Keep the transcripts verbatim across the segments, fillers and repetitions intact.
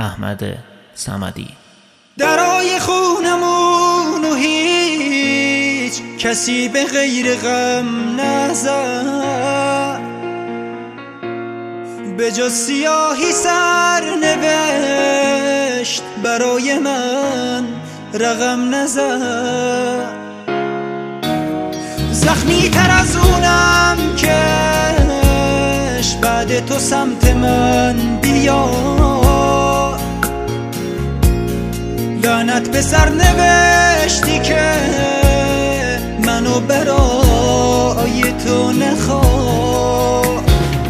احمد صمدی. درای خونمون و هیچ کسی به غیر غم نزد، به جز سیاهی سر نوشت برای من رقم نزد. زخمی تر از اونم کش بعد تو سمت من بیا، لعنت به سر نوشتی که منو برای تو نخواه.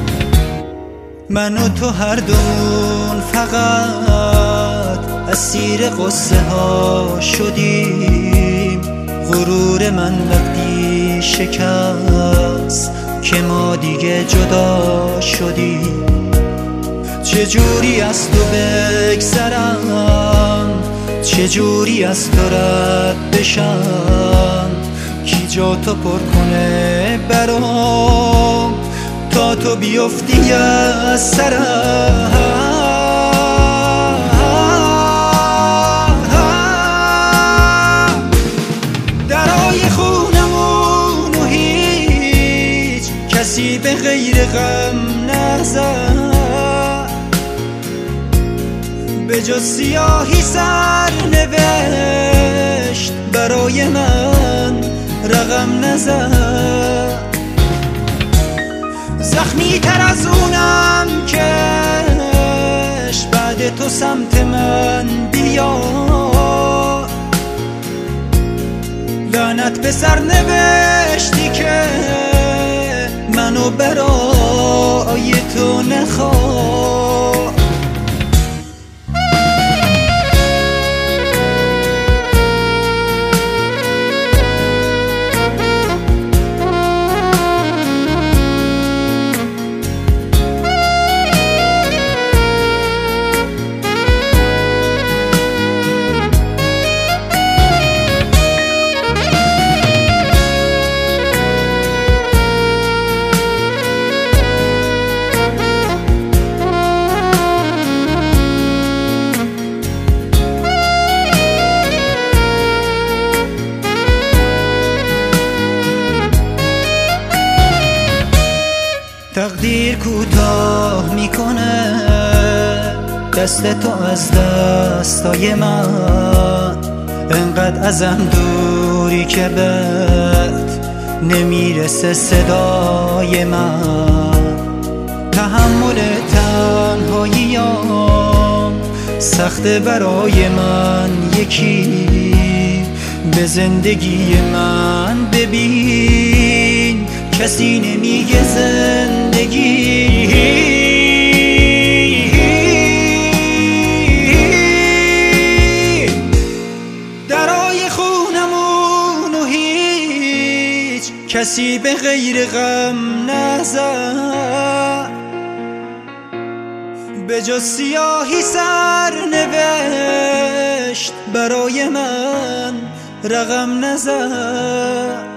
من و تو هر دون فقط اسیر قصه ها شدیم، غرور من وقتی شکست که ما دیگه جدا شدیم. چجوری از تو بگذرم، چجوری از تو رد بشم، کی جا تو پر کنه برام تا تو بیفتی از سرم. درای خونمون و هیچ کسی به غیر غم نزد، به جز سیاهی سر نوشت برای من رقم نزد. زخمی تر از اونم کش بعد تو سمت من بیا، لعنت به سر نوشتی که منو برای تو نخواه. تقدیر کوتاه میکنه دست تو از دستای من، انقدر ازم دوری که بهت نمیرسه صدای من. تحمل تنهاییام سخته برای من، یکی به زندگی من ببین کسی نمیگه زندگی. درای خونمون و هیچ کسی به غیر غم نزد، به جز سیاهی سر نوشت برای من رقم نزد.